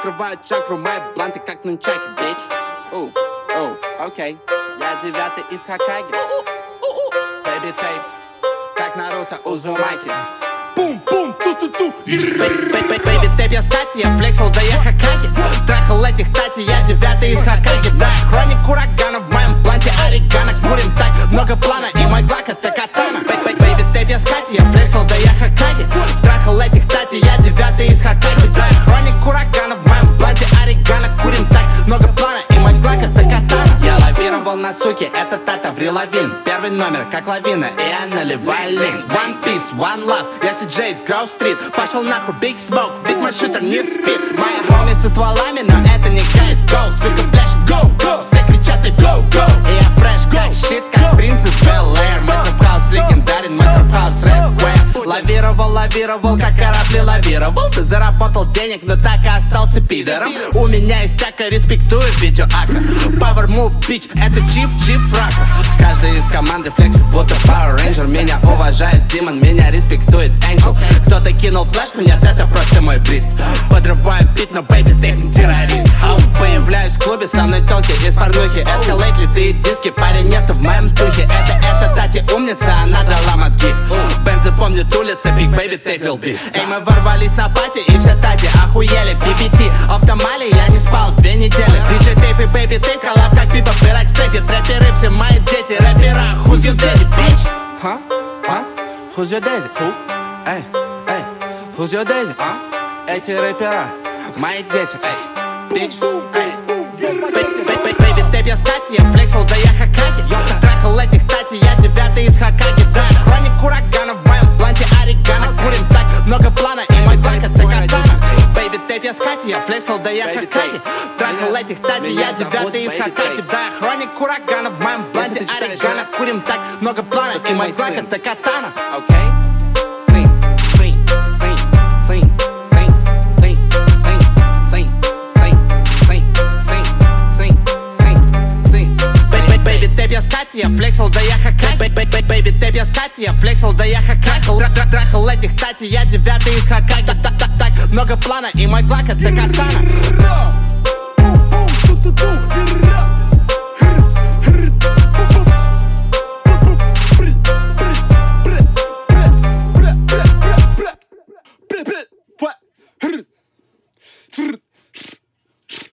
открывают чакру, мои бланты как нунчаки, bitch. Окей, я 9-й из Хокаги. Baby tape, как Наруто Узумаки. Бум-бум, ту-ту-ту. Baby tape, я с Кати, я флексил, да я Хокаги. Трахал этих тати, я 9-й из Хокаги. Да, хроник урагана в моем бланте орегано. Курим так, много плана, и мой глак это катана. Baby tape, я с Кати, я флексил, да я Хокаги. Трахал этих тати, я 9-й из Хокаги. Да, хроник урагана в моем бланте орегано. Курим так, много плана, и мой глак это катана. Я лавировал на суке, это Тата Вриловин. Первый номер, как лавина, и я наливаю лин. One Piece, One Love, я CJ из Гроу Стрит. Пошел нахуй, Big Smoke, ведь мой шутер не спит. Мои хоми со стволами, но это не CSGO. Сука, флешит, go, go, все кричат и go, go. И я фреш, как щит, как принцесс Bel-Air. Мой троп-хаус легендарен, мой троп-хаус Red Square. Лавировал, как корабли лавировал. Ты заработал денег, но так и остался пидором. У меня есть тяка, респектую Витю Ака. Power Move, bitch, это чип рака. Каждый из команды флексит, будто Power Ranger. Меня уважает Демон, меня респектует Angel. Кто-то кинул флешку, нет, это просто мой бриз. Подрываю бит, но бэйби, ты не террорист. Появляюсь в клубе, со мной толки из порнухи. Escalate литые диски, парень, нет в моем духе. Это Тати умница, она дала мозги. Бензы помнит улица, Big Baby Tape will be. Эй, мы ворвались на пати, и все Тати охуели. BBT, автомали, я не спал 2 недели. DJ Tape и Baby Tape, коллаб как Пипа, пирать стейки. Трэперы все мои дети, рэпера. Who's your daddy, bitch? Who's your daddy? Who? Эй, who's your daddy? Эти рэпера, мои дети, bitch. Baby Tape, я с Кати, я флексил, да я Хокаги. Трахал этих тати, я 9-й из Хокаги. Да, хроник урагана в моем бланте орегано. Курим так, много плана, и мой глак это катана. Baby Tape, я с Кати, я флексил, да я Хокаги. Трахал этих тати, я 9-й из Хокаги. Да, хроник урагана в моем бланте орегано. Курим так, много плана, и мой глак это катана. Окей? Я флексил, да я Хокаги. Baby Tape, я с Кати, я флексил, да я Хокаги. Трахал этих тати, я 9-й из Хокаги. Так, много плана, и мой глак это катана.